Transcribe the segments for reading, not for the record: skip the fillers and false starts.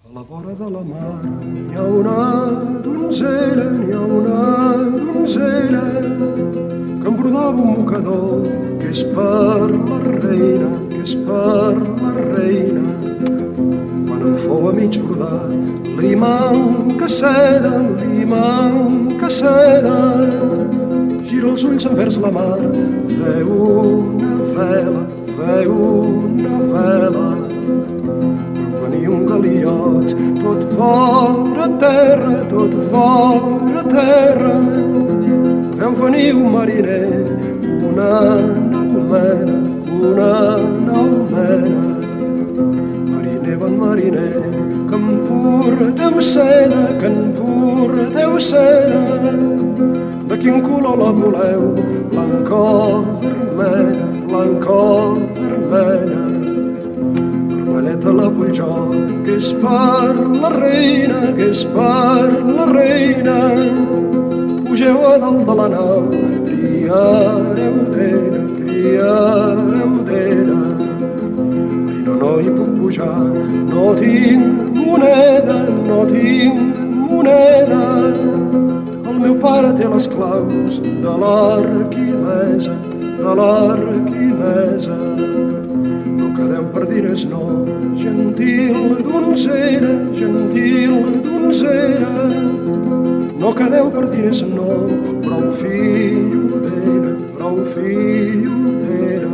A la vora de la mar n'hi ha una donzella, n'hi ha una donzella que embrodava un mocador que és per la reina, que és per la reina. Quan en fou a mig brodar li manca seda, li manca seda. Gira els ulls envers la mar, veu una vela, veu una vela. Venia un galiot, tot fora terra, tot fora terra. Veu venir un mariner, una nau mena, una nau mena. Mariner, bon mariner, que em porteu seda, que em porteu seda. De quin color la voleu? Blanca o vermella, blanca o vermella. Vermelleta la vull jo, que és per la reina, que és per la reina. Pugeu a dalt de la nau, triareu d'era, triareu d'era. I no hi puc pujar, no tinc moneda, no tinc moneda. El meu pare té les claus de l'Arquimesa, de l'Arquimesa. No quedeu per diners, no, gentil donzella, gentil donzella. No quedeu per diners, no, prou fillo d'era, prou fillo d'era.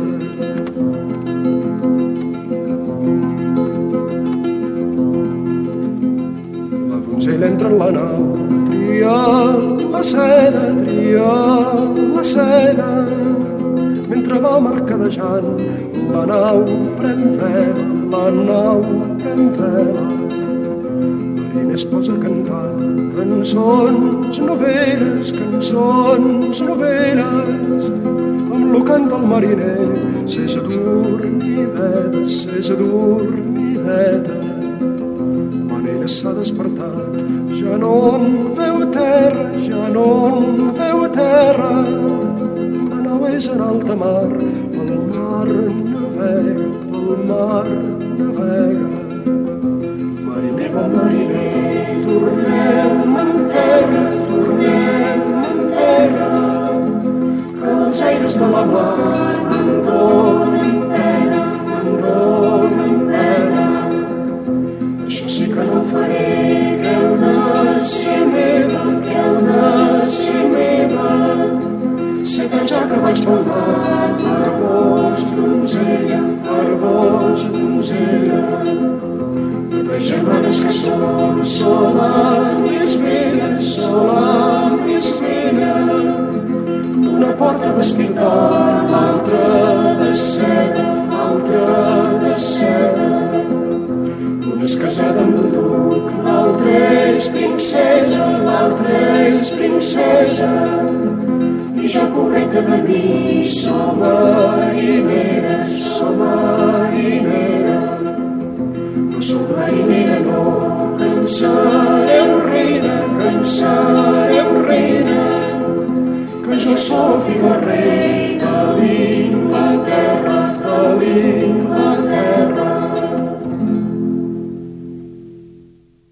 La donzella entra en la nau, tria la seda, tria la seda. Mentre va mercadejant, la nau pren vela, la nau pren vela. Mariner es posa a cantar cançons noveles, cançons noveles. Amb lo cant del mariner s'és adormideta, s'és adormideta. Quan ella s'ha despertat ja no en veu terra, ja no en veu terra. La nau és en alta mar, pel mar navega, pel mar navega. Mariner, bon mariner, tornem en terra, tornem en terra, que els aires de la mar me'n donen pena, me'n donen pena. Això sí que no ho faré, que heu de ser meva, que heu de ser meva. Sé que ja que vaig pel mar, per vos, donzella, per vos, donzella. De germanes que som, sola i espera, sola i espera. Una porta vestit d'or, l'altra de seda, l'altra de seda. Una és casada amb un duc, l'altra és princesa, l'altra és princesa. I jo, pobreta de mi, som marinera, som marinera. No sóc marinera, no, que en sereu reina, que en sereu reina. Que jo sóc fill del rei de l'Índia.